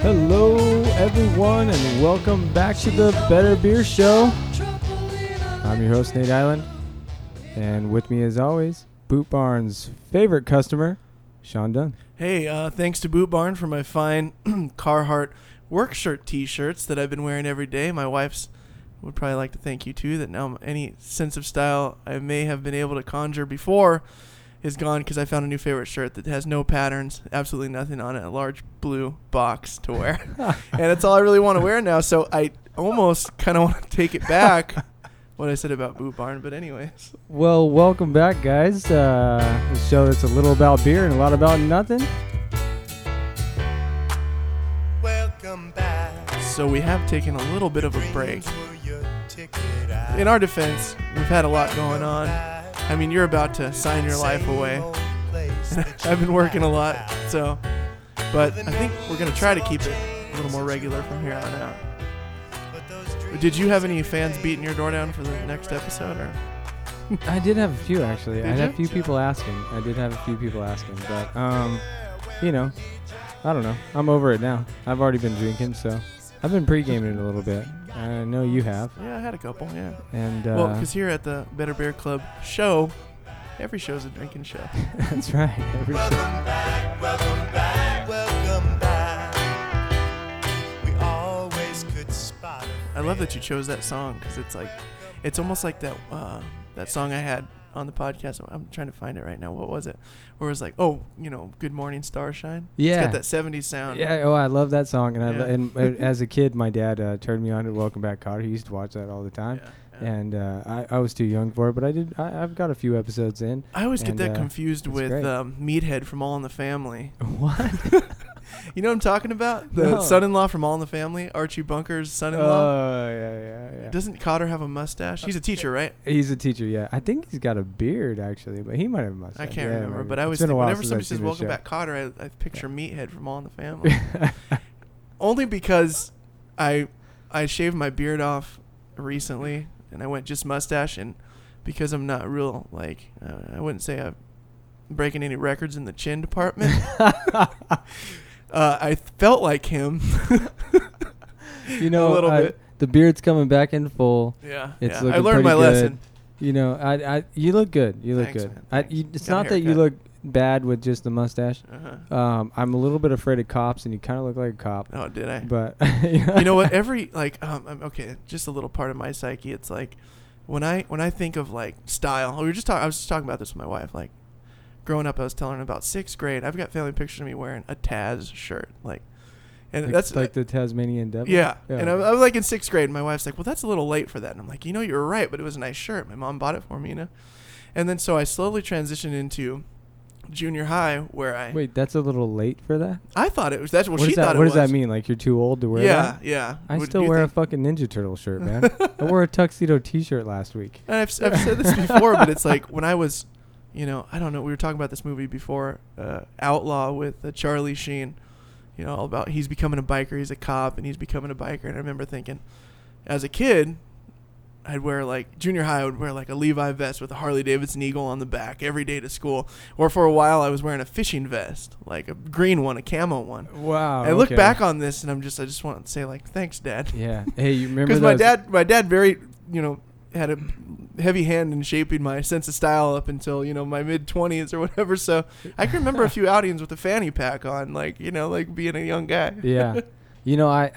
Hello, everyone, and welcome back to the Better Beer Show. I'm your host, Nate Island, and with me, as always, Boot Barn's favorite customer, Sean Dunn. Hey, thanks to Boot Barn for my fine Carhartt work shirt T-shirts that I've been wearing every day. My wife's would probably like to thank you, too, that now any sense of style I may have been able to conjure before is gone because I found a new favorite shirt that has no patterns, absolutely nothing on it, a large blue box to wear. And that's all I really want to wear now, so I almost kind of want to take it back, what I said about Boot Barn, but anyways. Well, welcome back, guys. The show that's a little about beer and a lot about nothing. Welcome back. So we have taken a little bit of a break. In our defense, we've had a lot going on. I mean, you're about to sign your life away. I've been working a lot, so. But I think we're going to try to keep it a little more regular from here on out. Did you have any fans beating your door down for the next episode? Or? I did have a few, actually. Did I had a you? few people asking. But, you know, I don't know. I'm over it now. I've already been drinking, so I've been pre-gaming it a little bit. I know you have. Yeah, I had a couple, yeah. And Well, because here at the Better Beer Club show, every show's a drinking show. that's right. Every show. Welcome back, welcome back. We always could spot it. I love that you chose that song because it's almost like that that song I had on the podcast. I'm trying to find it right now. What was it? Where it was like, oh, you know, Good Morning Starshine. Yeah. It's got that 70s sound. Yeah, oh, I love that song. And, Yeah. and as a kid, my dad turned me on to Welcome Back, Kotter. He used to watch that all the time. Yeah. And I was too young for it, but I've got a few episodes in. I always get And, that confused it's with great. Meathead from All in the Family. What? You know what I'm talking about? The No. son-in-law from All in the Family, Archie Bunker's son-in-law. Oh, yeah. Doesn't Cotter have a mustache? He's a teacher, right? He's a teacher, yeah. I think he's got a beard, actually, but he might have a mustache. I can't Yeah, remember, maybe. but I It's always been a think while whenever since somebody I've says seen the Welcome show. Back Cotter, I picture Meathead from All in the Family. Only because I shaved my beard off recently and I went just mustache, and because I'm not real, like, I wouldn't say I'm breaking any records in the chin department. I felt like him. You know, a little bit. the beard's coming back in full. Yeah, It's I looking learned my pretty good. lesson. You know, you look good. You look Thanks, good. man, thanks. It's Got a not that you haircut. look bad with just the mustache. Uh-huh. I'm a little bit afraid of cops, and you kind of look like a cop. Oh, did I? But You know what? Okay, just a little part of my psyche. It's like when I think of like style. I was just talking about this with my wife. Like growing up, I was telling her about 6th grade. I've got family pictures of me wearing a Taz shirt, and that's like the Tasmanian devil. yeah. And I was like in 6th grade, and my wife's like, "Well, that's a little late for that." And I'm like, "You know, you were right, but it was a nice shirt. My mom bought it for me, you know." And then so I slowly transitioned into junior high, where Wait, that's a little late for that. I thought it was. That's what she does that, thought it what was. does that mean? Like you're too old to wear Yeah, that? yeah. I Would still you wear think- a fucking Ninja Turtle shirt, man. I wore a tuxedo T-shirt last week. And I've said this before, but it's like when I was, you know, I don't know. We were talking about this movie before, Outlaw with Charlie Sheen. You know, all about he's becoming a biker. He's a cop, and he's becoming a biker. And I remember thinking, as a kid, I'd wear like junior high. I would wear like a Levi vest with a Harley Davidson eagle on the back every day to school. Or for a while, I was wearing a fishing vest, like a green one, a camo one. Wow. I look okay. back on this, and I just want to say like, thanks, Dad. Yeah. Hey, you remember Because those? my dad very, you know, had a heavy hand in shaping my sense of style up until, you know, my mid-20s or whatever. So I can remember a few outings with a fanny pack on, like, you know, like being a young guy. Yeah. You know, I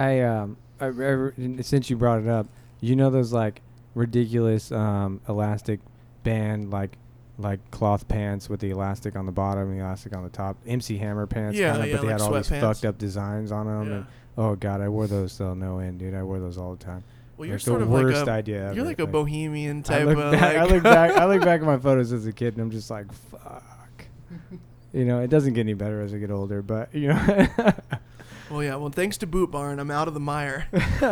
since you brought it up, you know those like ridiculous elastic band like cloth pants with the elastic on the bottom and the elastic on the top, MC Hammer pants, Yeah, kinda, yeah, but they like had all these sweatpants. fucked up designs on them. Yeah. And, oh god, I wore those till no end, dude. I wore those all the time. Well, you're Like sort the of worst like idea you're ever, like a like- bohemian I type look of back, like. I look back at my photos as a kid, and I'm just like, fuck. You know, it doesn't get any better as I get older, but you know. Well, yeah. Well, thanks to Boot Barn, I'm out of the mire.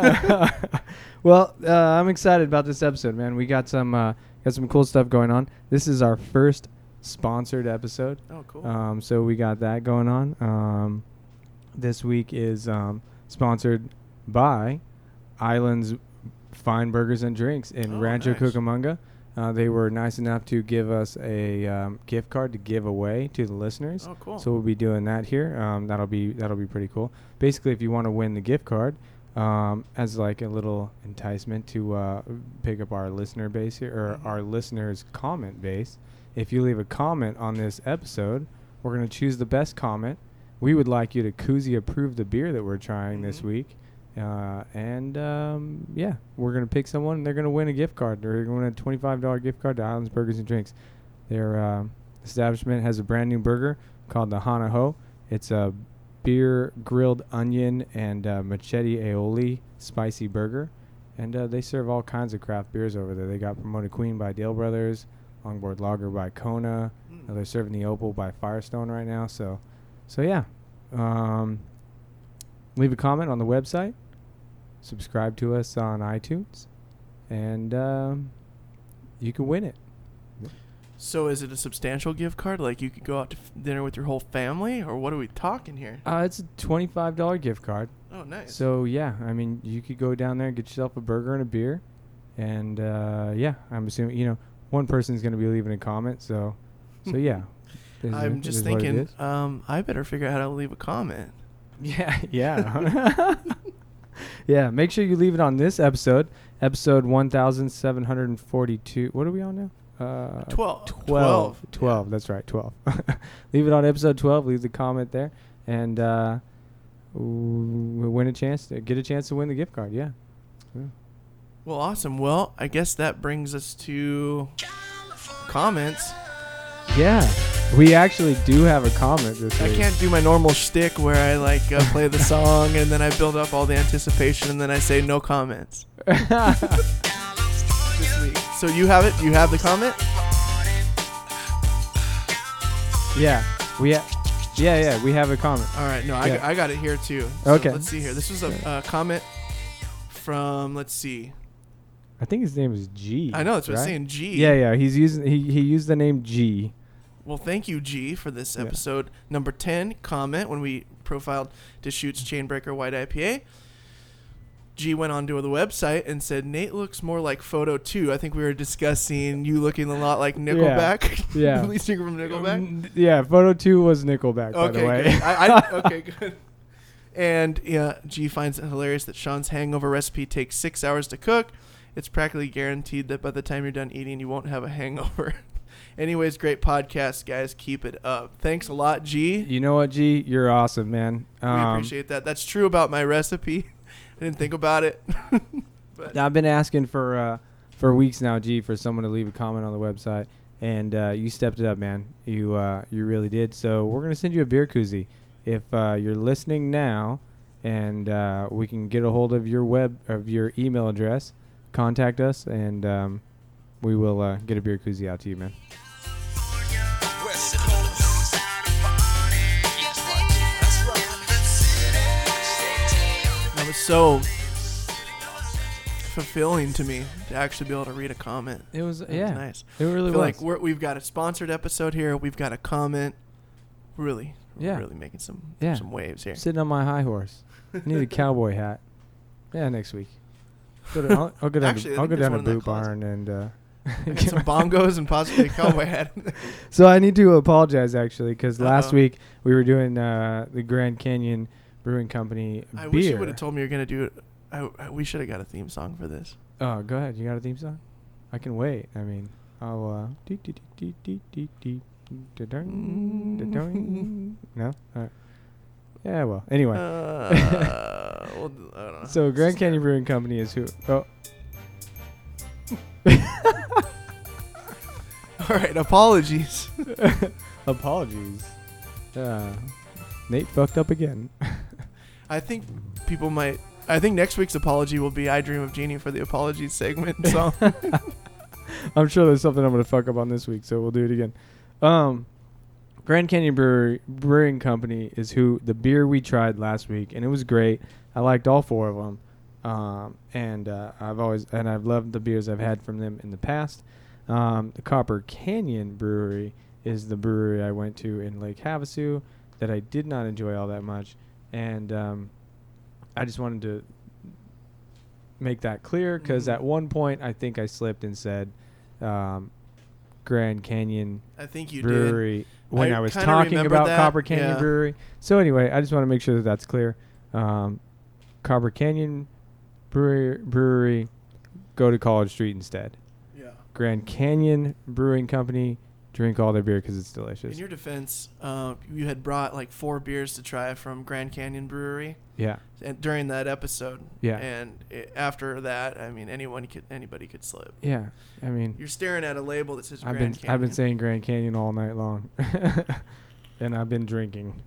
Well, I'm excited about this episode, man. We got some cool stuff going on. This is our first sponsored episode. Oh, cool. So we got that going on. This week is sponsored by Island's Fine Burgers and Drinks in Oh, Rancho nice. Cucamonga. They were nice enough to give us a gift card to give away to the listeners. Oh, cool. So we'll be doing that here. That'll be pretty cool. Basically, if you want to win the gift card, as like a little enticement to pick up our listener base here, or our listeners' comment base, if you leave a comment on this episode, we're going to choose the best comment. We would like you to koozie approve the beer that we're trying this week. Yeah, we're going to pick someone, and they're going to win a gift card. They're going to win a $25 gift card to Islands Burgers and Drinks. Their establishment has a brand new burger called the Hana Ho. It's a beer, grilled onion, and machete aioli spicy burger. And they serve all kinds of craft beers over there. They got Pomona Queen by Dale Brothers, Longboard Lager by Kona. They're serving the Opal by Firestone right now. So yeah. Leave a comment on the website. Subscribe to us on iTunes. And you can win it. So is it a substantial gift card? Like you could go out to dinner with your whole family? Or what are we talking here? It's a $25 gift card. Oh, nice. So, yeah, I mean, you could go down there and get yourself a burger and a beer. And, I'm assuming, one person's going to be leaving a comment. So yeah. I'm just thinking, I better figure out how to leave a comment. Yeah. Yeah, make sure you leave it on this episode 1742. What are we on now? 12. 12, that's right, 12. Leave it on episode 12. Leave the comment there. And we'll get a chance to win the gift card, yeah. Well, awesome. Well, I guess that brings us to comments. Yeah, we actually do have a comment this week. I can't do my normal shtick where I play the song and then I build up all the anticipation and then I say no comments. This week. So you have it? You have the comment? Yeah, we have a comment. All right, no, Yeah. I got it here too. So Okay. let's see here. This was a comment from, let's see. I think his name is G. I know, that's what right? it's saying, G. Yeah, he used the name G. Well, thank you, G, for this Yeah. episode number 10 comment when we profiled Deschutes Chainbreaker White IPA. G went onto the website and said, Nate looks more like Photo 2. I think we were discussing you looking a lot like Nickelback. Yeah. Lead singer from Nickelback. Yeah, Photo 2 was Nickelback, by the way. Good. Okay, good. And yeah, G finds it hilarious that Sean's hangover recipe takes 6 hours to cook. It's practically guaranteed that by the time you're done eating, you won't have a hangover. Anyways, great podcast, guys. Keep it up. Thanks a lot, G. You know what, G? You're awesome, man. We appreciate that. That's true about my recipe. I didn't think about it. But I've been asking for weeks now, G, for someone to leave a comment on the website, and you stepped it up, man. You really did. So we're gonna send you a beer koozie. If you're listening now, and we can get a hold of your email address, contact us, and we will get a beer koozie out to you, man. that was so fulfilling to me to actually be able to read a comment. It was That was nice. It really I feel was. like we've got a sponsored episode here. We've got a comment. Really making some waves here. Sitting on my high horse. I need a cowboy hat. Yeah, next week. I'll go down Actually, I to, I'll think go there's down to one in that Boot closet. Barn and. I got some bongos and possibly a cowboy hat. So I need to apologize actually because last Uh-oh. week we were doing the Grand Canyon Brewing Company I beer. wish you would have told me you're going to do it. We should have got a theme song for this. Oh, go ahead. You got a theme song? I can wait. I mean, I'll. No. All right. Yeah. Well. Anyway. Well, I don't know. So Grand Canyon Brewing Company is who? Oh. All right. Apologies. Apologies. Nate fucked up again. I think people might. I think next week's apology will be "I Dream of Jeannie" for the apologies segment. So I'm sure there's something I'm going to fuck up on this week, so we'll do it again. Grand Canyon Brewing Company is who the beer we tried last week, and it was great. I liked all four of them, and I've loved the beers I've had from them in the past. The Copper Canyon Brewery is the brewery I went to in Lake Havasu that I did not enjoy all that much, and I just wanted to make that clear because at one point I think I slipped and said Grand Canyon I think you did. Brewery when I was kinda talking remember about that, Copper Canyon yeah. Brewery. So anyway, I just want to make sure that that's clear. Copper Canyon Brewery, go to College Street instead. Yeah. Grand Canyon Brewing Company, drink all their beer because it's delicious. In your defense, you had brought like 4 beers to try from Grand Canyon Brewery Yeah. during that episode. Yeah. And after that, I mean, anybody could slip. Yeah. I mean, You're staring at a label that says I've Grand Canyon. been saying Grand Canyon all night long, and I've been drinking.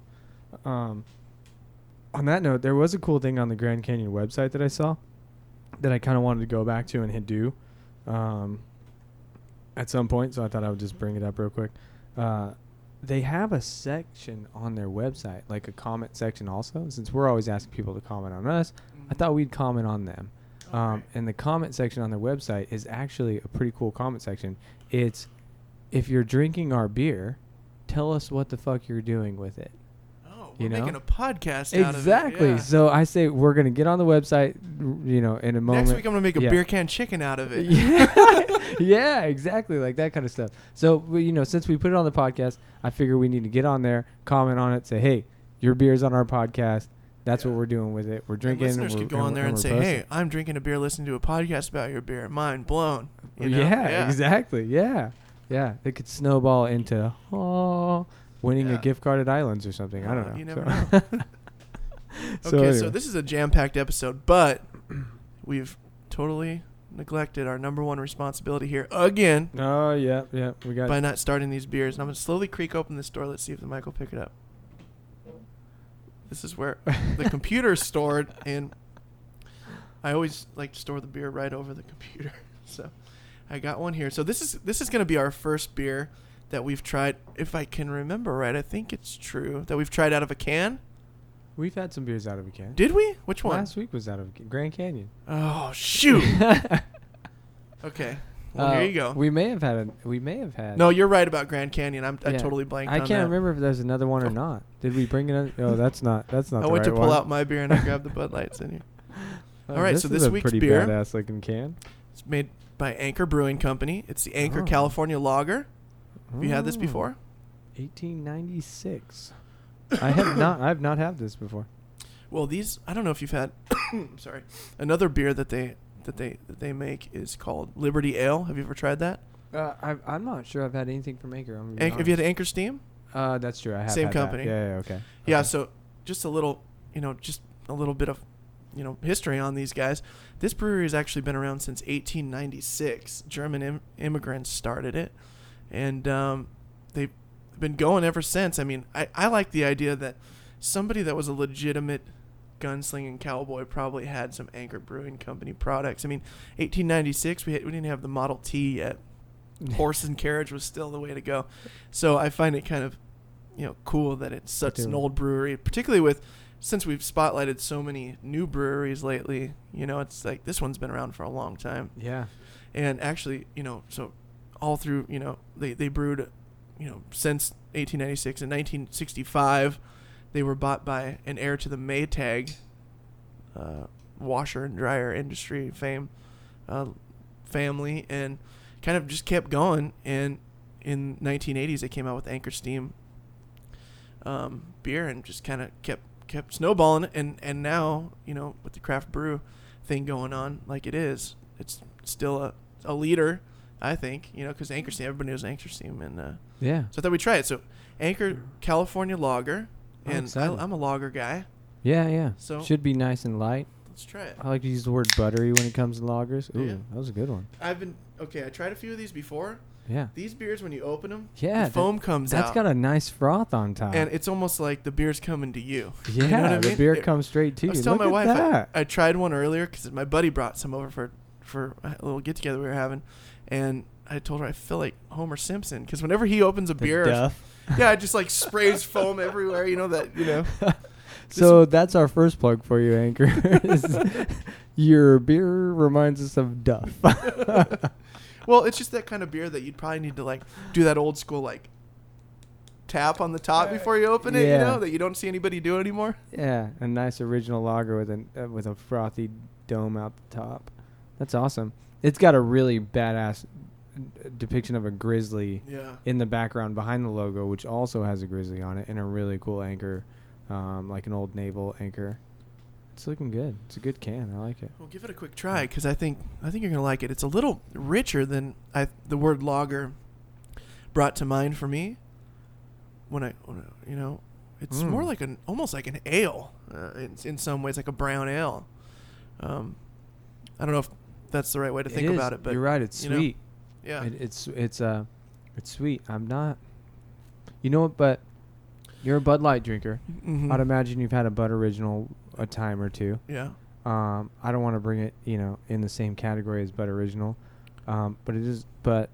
On that note, there was a cool thing on the Grand Canyon website that I saw that I kind of wanted to go back to and hit do at some point, so I thought I would just bring it up real quick. They have a section on their website, like a comment section also. Since we're always asking people to comment on us, I thought we'd comment on them. And the comment section on their website is actually a pretty cool comment section. It's, if you're drinking our beer, tell us what the fuck you're doing with it. We're making a podcast out of it. Exactly. Yeah. So I say we're going to get on the website, in a moment. Next week I'm going to make a Yeah. beer can chicken out of it. Yeah, exactly. Like that kind of stuff. So, since we put it on the podcast, I figure we need to get on there, comment on it, say, hey, your beer's on our podcast. That's what we're doing with it. We're drinking. And listeners could go on there and say, hey, I'm drinking a beer listening to a podcast about your beer. Mind blown. You know? Yeah, exactly. Yeah. Yeah. It could snowball into, winning a gift card at Islands or something. I don't know. You never know. So this is a jam-packed episode, but we've totally neglected our number one responsibility here again Oh, yeah. We got by not starting these beers. And I'm going to slowly creak open this door. Let's see if the mic will pick it up. This is where the computer's stored, and I always like to store the beer right over the computer. So I got one here. So this is going to be our first beer that we've tried, if I can remember right. I think it's true that we've tried out of a can. We've had some beers out of a can. Did we? Which one? Last week was out of Grand Canyon. Oh, shoot. Okay. Well, here you go. We may have had. No, you're right about Grand Canyon. I Yeah. totally blanked I on can't that. remember if there's another one or not. Did we bring it? Oh, that's not. I the went to right pull one. out my beer and I grabbed the Bud Lights in here. Oh, All right, so this is a week's pretty beer- badass looking can. It's made by Anchor Brewing Company. It's the Anchor Oh. California Lager. Have you had this Oh. before? 1896. I have not. I've not had this before. Well, these, I don't know if you've had sorry. Another beer that they make is called Liberty Ale. Have you ever tried that? I'm not sure I've had anything from Anchor. Have you had Anchor Steam? That's true. I have. Same had that. company. Yeah. Okay. Yeah, Okay. so just a little bit of, history on these guys. This brewery has actually been around since 1896. German immigrants started it, and they've been going ever since. I mean, I like the idea that somebody that was a legitimate gunslinging cowboy probably had some Anchor Brewing Company products. I mean, 1896, we didn't have the Model T yet. Horse and carriage was still the way to go. So I find it kind of, cool that it's such an old brewery, particularly since we've spotlighted so many new breweries lately. It's like this one's been around for a long time. Yeah. And actually, so all through, they brewed, since 1896. In 1965, they were bought by an heir to the Maytag washer and dryer industry family, and kind of just kept going. And in 1980s, they came out with Anchor Steam beer, and just kind of kept snowballing. And now, with the craft brew thing going on like it is, it's still a leader, I think, because Anchor Steam, everybody knows Anchor Steam. And Yeah. so I thought we'd try it. So Anchor California Lager, and excited. I'm a lager guy. Yeah. So Should be nice and light. let's try it. I like to use the word buttery when it comes to lagers. Ooh, Yeah. that was a good one. I tried a few of these before. Yeah. These beers, when you open them, Yeah. the foam comes out. That's got a nice froth on top. and it's almost like the beer's coming to you. yeah, You know what I the mean? beer comes straight to I you. was telling Look my at wife that. I tried one earlier because my buddy brought some over for a little get together we were having, and I told her I feel like Homer Simpson because whenever he opens a The beer, Duff. yeah, it just like sprays foam everywhere. So that's our first plug for you, Anchor. Your beer reminds us of Duff. Well, it's just that kind of beer that you'd probably need to like do that old school like tap on the top before you open it. Yeah. That you don't see anybody do anymore. Yeah, a nice original lager with a frothy dome out the top. That's awesome. It's got a really badass depiction of a grizzly Yeah. in the background behind the logo, which also has a grizzly on it, and a really cool anchor, like an old naval anchor. It's looking good. It's a good can. I like it. Well, give it a quick try because I think you're gonna like it. It's a little richer than the word lager brought to mind for me. It's more like almost like an ale in some ways, like a brown ale. I don't know if that's the right way to think about it, but you're right. It's sweet. Yeah. It's sweet. I'm not. You know what? But you're a Bud Light drinker. Mm-hmm. I'd imagine you've had a Bud Original a time or two. Yeah. I don't want to bring it, in the same category as Bud Original, but it is. But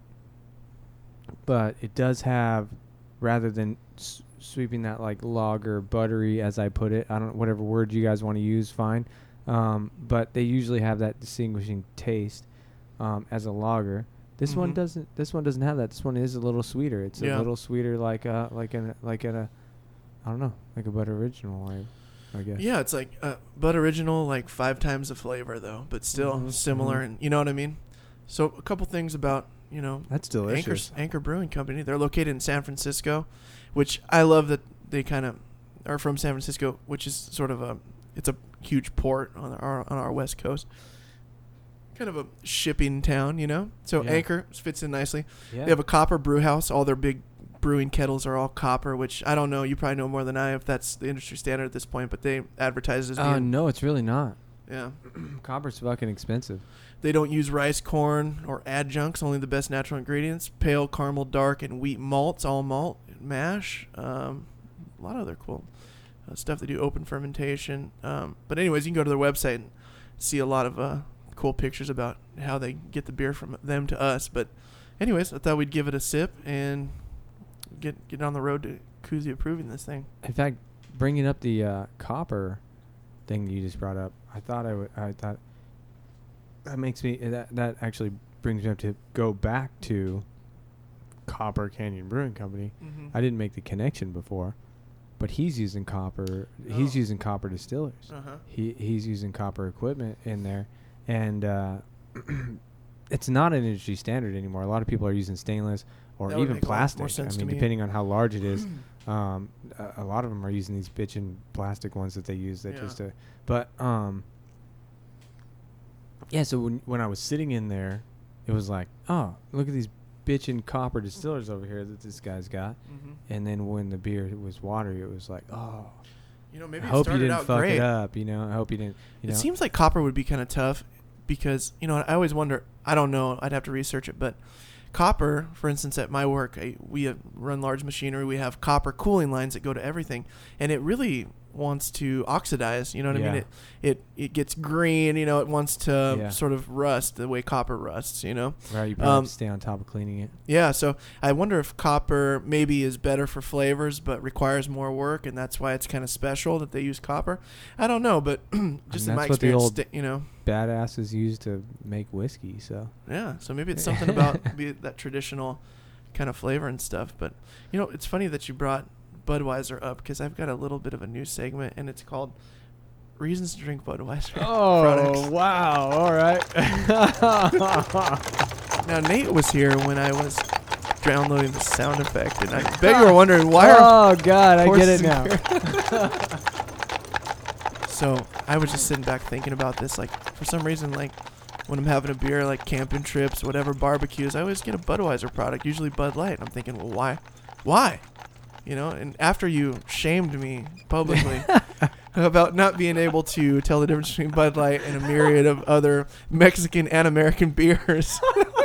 it does have, rather than sweeping that like lager buttery, as I put it. I don't whatever word you guys want to use, fine. But they usually have that distinguishing taste as a lager. This one doesn't. This one doesn't have that. This one is a little sweeter. It's a little sweeter, like a I don't know, like a Bud Original, I guess. Yeah, it's like Bud Original, like 5 times the flavor though, but still similar, and you know what I mean. So a couple things about that's delicious. Anchor Brewing Company. They're located in San Francisco, which I love that they kind of are from San Francisco, which is sort of it's a huge port on our west coast. Kind of a shipping town, So Anchor fits in nicely. Yeah. They have a copper brew house. All their big brewing kettles are all copper, which I don't know. You probably know more than I if that's the industry standard at this point, but they advertise as being... no, it's really not. Yeah. Copper's fucking expensive. They don't use rice, corn, or adjuncts, only the best natural ingredients. Pale, caramel, dark, and wheat malts, all malt, mash. A lot of other cool stuff. They do open fermentation. But anyways, you can go to their website and see a lot of cool pictures about how they get the beer from them to us. But anyways, I thought we'd give it a sip and get on the road to Koozie approving this thing. In fact, bringing up the copper thing you just brought up, I thought that makes me that actually brings me up to go back to Copper Canyon Brewing Company. Mm-hmm. I didn't make the connection before, but he's using copper. He's using copper distillers. Uh-huh. He's using copper equipment in there, and it's not an industry standard anymore. A lot of people are using stainless or That would even make a lot plastic. more sense I to mean, me. depending on how large it is. A lot of them are using these bitchin' plastic ones that they use that just to. But yeah. So when I was sitting in there, it was like, oh, look at these bitchin' copper distillers over here that this guy's got. Mm-hmm. And then when the beer was watery, it was like, oh. Maybe I it hope you started didn't out fuck great. it up. I hope you didn't. It seems like copper would be kind of tough because, I always wonder, I don't know, I'd have to research it, but copper, for instance, at my work, we run large machinery. We have copper cooling lines that go to everything, and it really wants to oxidize. You know what I mean? It gets green. It wants to sort of rust the way copper rusts. Right, you probably have to stay on top of cleaning it. Yeah, so I wonder if copper maybe is better for flavors, but requires more work, and that's why it's kind of special that they use copper. I don't know, but just in my experience, badasses use to make whiskey. So yeah, so maybe it's something about that traditional kind of flavor and stuff. But it's funny that you brought Budweiser up because I've got a little bit of a new segment, and it's called Reasons to Drink Budweiser. Oh, products. Wow. All right. Now, Nate was here when I was downloading the sound effect, and I bet you were wondering why Oh, God, I get it now. So I was just sitting back thinking about this. Like, for some reason, like, when I'm having a beer, like camping trips, whatever, barbecues, I always get a Budweiser product, usually Bud Light. And I'm thinking, well, why? Why? And after you shamed me publicly about not being able to tell the difference between Bud Light and a myriad of other Mexican and American beers,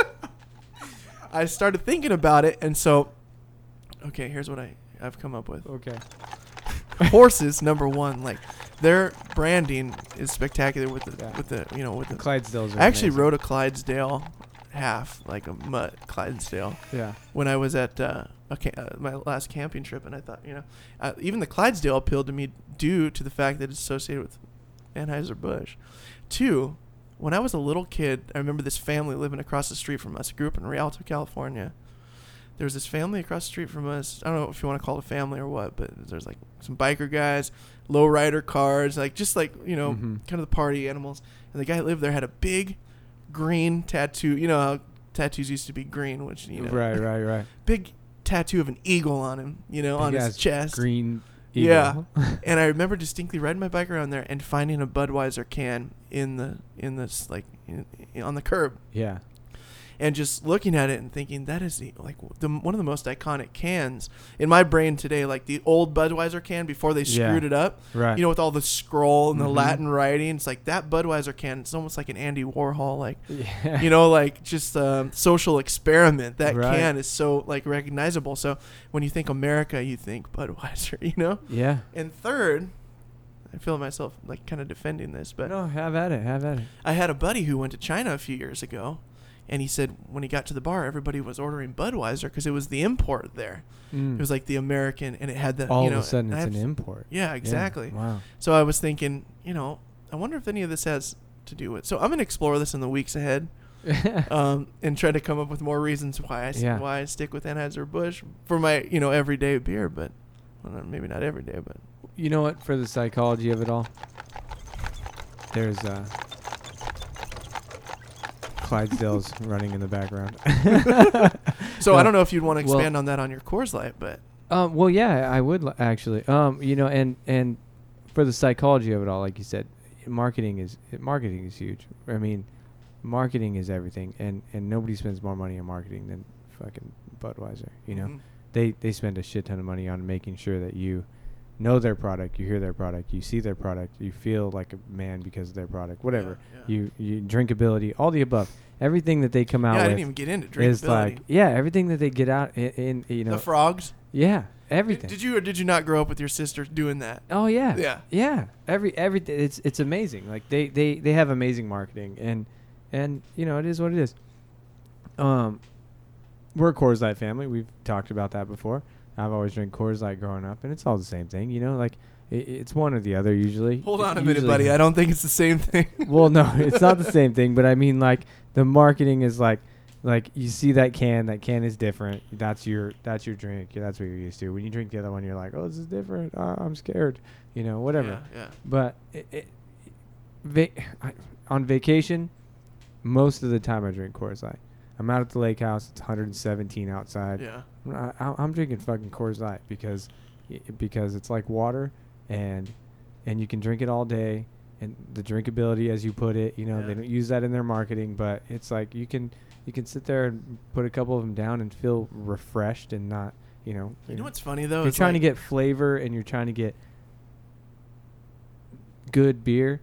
I started thinking about it. And so, okay, here's what I've come up with. Okay. Horses, number one, like their branding is spectacular with the Clydesdales. I actually rode a Clydesdale half, like a mutt Clydesdale. Yeah. When I was at my last camping trip, and I thought, even the Clydesdale appealed to me due to the fact that it's associated with Anheuser-Busch. 2, when I was a little kid, I remember this family living across the street from us. I grew up in Rialto, California. There was this family across the street from us. I don't know if you want to call it a family or what, but there's like some biker guys, lowrider cars, like just like, kind of the party animals. And the guy that lived there had a big green tattoo. You know how tattoos used to be green, which, you know. Right. Big tattoo of an eagle on him, you know, on his chest. Green Yeah. eagle. And I remember distinctly riding my bike around there and finding a Budweiser can on the curb. Yeah. And just looking at it and thinking that is one of the most iconic cans in my brain today, like the old Budweiser can before they screwed it up, Right. you know, with all the scroll and the Mhm. Latin writing. It's like that Budweiser can. It's almost like an Andy Warhol, like, Yeah. you know, like just a social experiment. That Right. can is so like recognizable. So when you think America, you think Budweiser, you know. Yeah. And third, I feel myself like kind of defending this, but No, have at it. I had a buddy who went to China a few years ago, and he said when he got to the bar, everybody was ordering Budweiser because it was the import there. It was like the American, and it had the all you know, of a sudden and it's an import. Yeah, exactly. Yeah. Wow. So I was thinking, you know, I wonder if any of this has to do with. So I'm gonna explore this in the weeks ahead, and try to come up with more reasons why I stick with Anheuser-Busch for my everyday beer, but well, maybe not every day, but. You know what? For the psychology of it all, there's Clydesdales running in the background. So No. I don't know if you'd want to Well- expand on that on your Coors Light, but Well, yeah, I would actually. You know, and for the psychology of it all, like you said, marketing is huge. I mean, marketing is everything, and nobody spends more money on marketing than fucking Budweiser. You know, Mhm. they spend a shit ton of money on making sure that you know their product, you hear their product, you see their product, you feel like a man because of their product, whatever. Yeah. You drinkability, all the above. Everything that they come out Yeah, I with didn't even get into is drinkability. like, everything that they get out in you know, The frogs. yeah, everything. Did you or did you not grow up with your sister doing that? Oh yeah, Yeah. yeah. Everything. It's amazing. Like they have amazing marketing, and you know it is what it is. We're a Coors Light family. We've talked about that before. I've always drank Coors Light growing up, and it's all the same thing. You know, like it's one or the other usually. Hold on a minute, Usually- buddy. I don't think it's the same thing. Well, no, it's not the same thing. But I mean, like the marketing is like you see that can is different. That's your drink. That's what you're used to. When you drink the other one, you're like, oh, this is different. I'm scared. You know, whatever. Yeah. But on vacation, most of the time I drink Coors Light. I'm out at the lake house. It's 117 outside. Yeah. I'm drinking fucking Coors Light because it's like water, and you can drink it all day. And the drinkability, as you put it, you know, Yeah. they don't use that in their marketing, but it's like you can sit there and put a couple of them down and feel refreshed and not, you know. You know what's funny though? You're is trying to like- get flavor and you're trying to get good beer.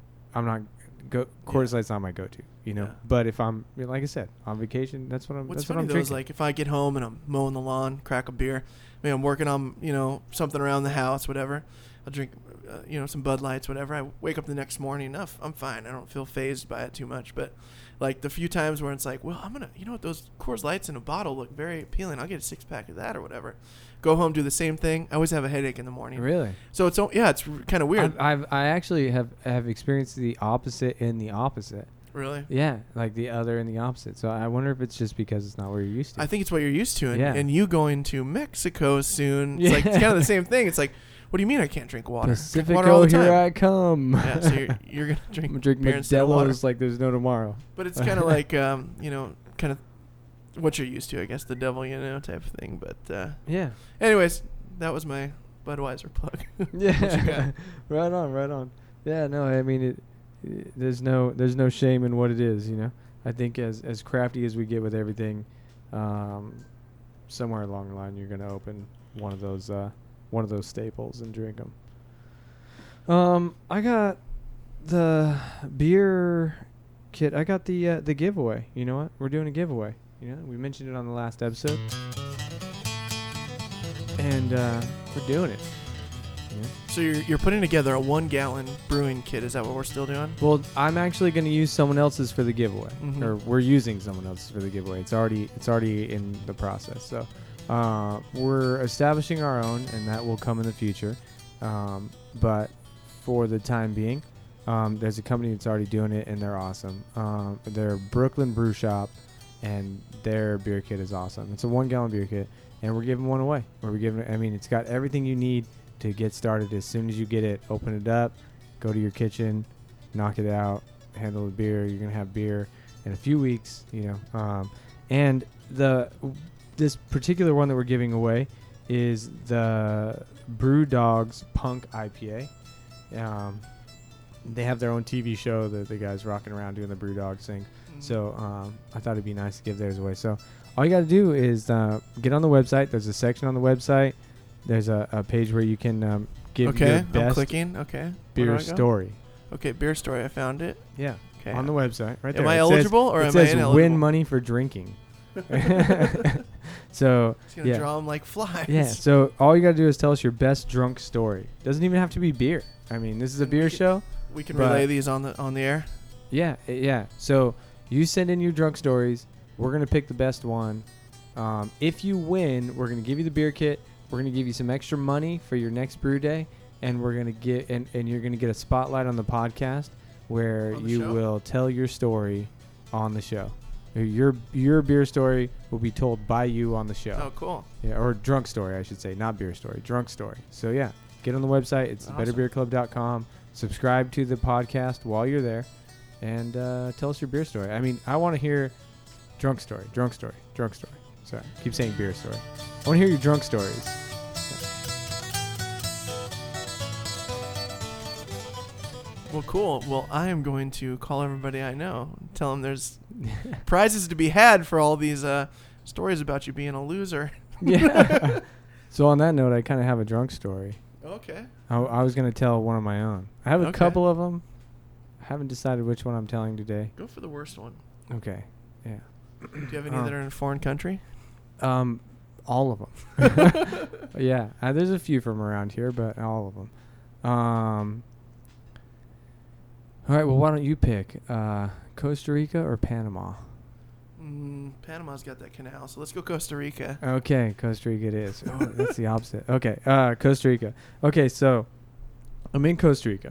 Coors Light's not my go-to, you know. Yeah. But if I'm, like I said, on vacation, that's what I'm. What's that's what funny I'm though drinking. is like if I get home and I'm mowing the lawn, crack a beer, maybe I'm working on something around the house, whatever. I'll drink some Bud Lights, whatever. I wake up the next morning, I'm fine. I don't feel phased by it too much. But like the few times where it's like, well, I'm gonna, those Coors Lights in a bottle look very appealing. I'll get a 6-pack of that or whatever. Go home, do the same thing. I always have a headache in the morning. Really? So it's kind of weird. I actually have experienced the opposite in the opposite. Really? Yeah, like the other and the opposite. So I wonder if it's just because it's not where you're used to. I think it's what you're used to, and, Yeah. and you going to Mexico soon. It's like it's kind of the same thing. It's like, what do you mean I can't drink water? Drink water all Pacifico, the time. here I come. Yeah, so you're gonna drink I'm gonna drink beer instead of water. Modelo's like there's no tomorrow. But it's kind of like kind of what you're used to, I guess, the devil type of thing. But Yeah. anyways, that was my Budweiser plug. Yeah. What you got? Right on. Yeah, no, I mean there's no shame in what it is, you know. I think as crafty as we get with everything, somewhere along the line you're gonna open one of those staples and drink them. I got the beer kit. I got the giveaway. You know what? We're doing a giveaway. You know, we mentioned it on the last episode, and we're doing it. Yeah. So you're putting together a 1-gallon brewing kit. Is that what we're still doing? Well, I'm actually going to use someone else's for the giveaway, Mhm. or we're using someone else's for the giveaway. It's already in the process. So we're establishing our own, and that will come in the future. But for the time being, there's a company that's already doing it, and they're awesome. They're Brooklyn Brew Shop, and their beer kit is awesome. It's a 1-gallon beer kit, and we're giving one away. It's got everything you need to get started. As soon as you get it, open it up, go to your kitchen, knock it out, handle the beer. You're going to have beer, in a few weeks. And this particular one that we're giving away is the Brew Dogs Punk IPA. They have their own TV show that the guys rocking around doing the Brew Dogs thing. So I thought it'd be nice to give theirs away. So all you got to do is get on the website. There's a section on the website. There's a page where you can give your best I'm clicking. Okay. beer story. Okay, beer story. I found it. Yeah. Okay. On the website, right there. Am I It eligible or says, am I it says ineligible? win money for drinking. So It's gonna draw them like flies. yeah. So all you got to do is tell us your best drunk story. Doesn't even have to be beer. I mean, this is a And beer show. We can but- relay these on the air. Yeah, yeah. So you send in your drunk stories. We're gonna pick the best one. If you win, we're gonna give you the beer kit. We're gonna give you some extra money for your next brew day, and we're gonna get and you're gonna get a spotlight on the podcast where On the you show? will tell your story on the show. Your beer story will be told by you on the show. Oh, cool. Yeah, or drunk story, I should say, not beer story, drunk story. So yeah, get on the website. It's Awesome. betterbeerclub.com. Subscribe to the podcast while you're there, and tell us your beer story. I mean, I want to hear drunk story. Sorry, keep saying beer story. I want to hear your drunk stories. Well, cool. Well, I am going to call everybody I know. Tell them there's prizes to be had for all these stories about you being a loser. Yeah. So on that note, I kind of have a drunk story. Okay. I was going to tell one of my own. I have a Okay. couple of them. I haven't decided which one I'm telling today. Go for the worst one. Okay. Yeah. Do you have any that are in a foreign country? All of them. Yeah. There's a few from around here, but all of them. All right. Well, why don't you pick Costa Rica or Panama? Panama's got that canal, so let's go Costa Rica. Okay, Costa Rica it is. Oh, that's the opposite. Okay, Costa Rica. Okay, so I'm in Costa Rica.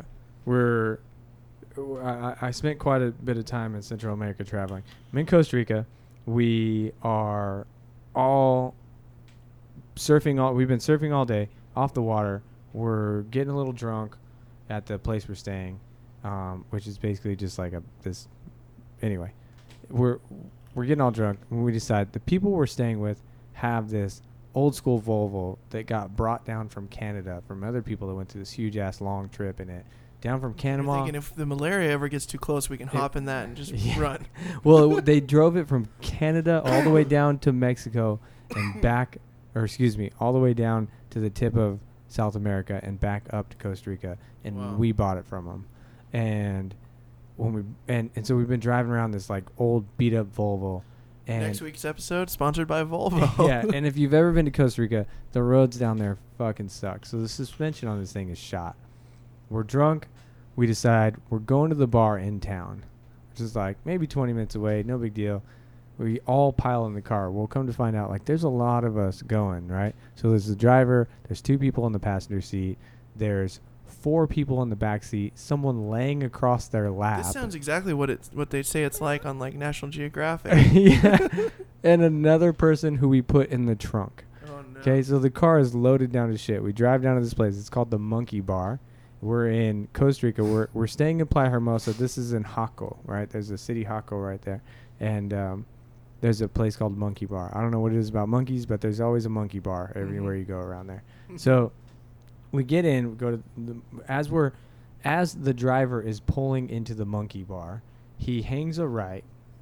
I spent quite a bit of time in Central America traveling. I'm in Costa Rica. We are all surfing. We've been surfing all day off the water. We're getting a little drunk at the place we're staying, which is basically just like this. Anyway, we're getting all drunk when we decide the people we're staying with have this old school Volvo that got brought down from Canada from other people that went through this huge ass long trip in it. Down from You're Panama. thinking if the malaria ever gets too close, we can hop in that and just run. Well, they drove it from Canada all the way down to Mexico and back, or excuse me, all the way down to the tip of South America and back up to Costa Rica, and Wow. we bought it from them. And so we've been driving around this like old beat up Volvo. And Next week's episode sponsored by Volvo. yeah, and if you've ever been to Costa Rica, the roads down there fucking suck. So the suspension on this thing is shot. We're drunk. We decide we're going to the bar in town, which is like maybe 20 minutes away. No big deal. We all pile in the car. We'll come to find out, like, there's a lot of us going, right? So there's the driver. There's 2 people in the passenger seat. There's 4 people in the back seat. Someone laying across their lap. This sounds exactly what they say it's like on like National Geographic. Yeah. And another person who we put in the trunk. Oh no. Okay, so the car is loaded down to shit. We drive down to this place. It's called the Monkey Bar. We're in Costa Rica. We're staying in Playa Hermosa. This is in Jaco, right? There's a city Jaco right there. And there's a place called Monkey Bar. I don't know what it is about monkeys, but there's always a monkey bar everywhere you go around there. So we get in, we go to as the driver is pulling into the Monkey Bar, he hangs a right.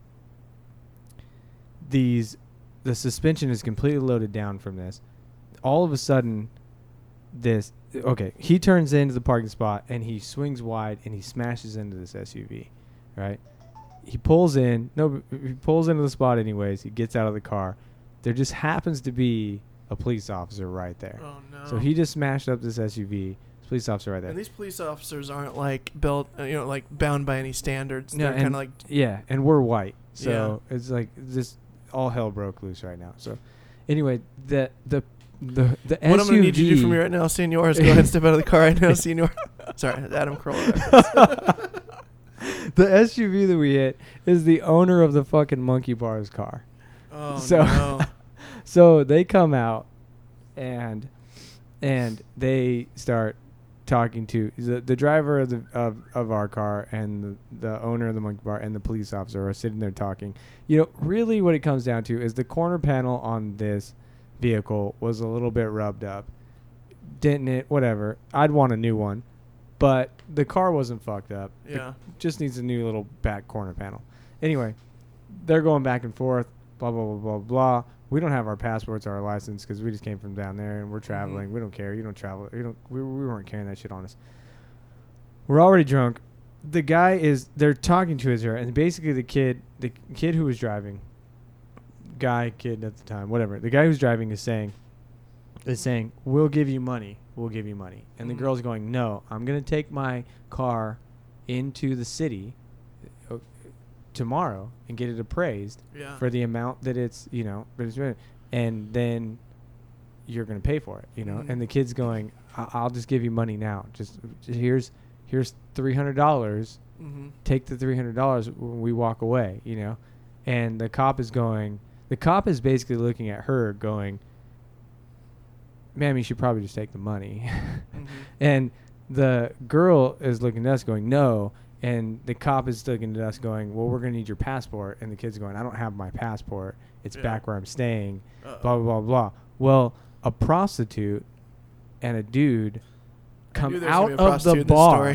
The suspension is completely loaded down from this. All of a sudden, he turns into the parking spot and he swings wide and he smashes into this SUV, right? He pulls in. No, he pulls into the spot anyways. He gets out of the car. There just happens to be a police officer right there. Oh no. So he just smashed up this SUV. Police officer right there. And these police officers aren't like built, like bound by any standards. No, They're kind of and- like Yeah, and we're white, so it's like just all hell broke loose right now. So anyway, the SUV. what I'm gonna need you to do for me right now, senor, is go ahead and step out of the car right now, senor. Sorry, Adam Carolla. The SUV that we hit is the owner of the fucking Monkey Bar's car. Oh So- no. So they come out and they start talking to the driver of our car and the owner of the monkey bar and the police officer are sitting there talking. You know, really what it comes down to is the corner panel on this vehicle was a little bit rubbed up. Didn't it? Whatever. I'd want a new one. But the car wasn't fucked up. Yeah. It just needs a new little back corner panel. Anyway, they're going back and forth, blah, blah, blah, blah, blah. We don't have our passports or our license because we just came from down there and we're traveling. We don't care. You don't travel. We weren't carrying that shit on us. We're already drunk. The guy they're talking to us here, and basically the kid who was driving, kid at the time, whatever. The guy who's driving is saying, we'll give you money. We'll give you money. And the girl's going, no, I'm going to take my car into the city tomorrow and get it appraised for the amount that it's, and then you're going to pay for it, And the kid's going, I'll just give you money now. Just here's $300. Take the $300 when we walk away, And the cop is basically looking at her going, ma'am, you should probably just take the money. And the girl is looking at us going, no. And the cop is looking at us going, well, we're going to need your passport. And the kid's going, I don't have my passport. It's back where I'm staying. Blah, blah, blah, blah. Well, a prostitute and a dude come out of the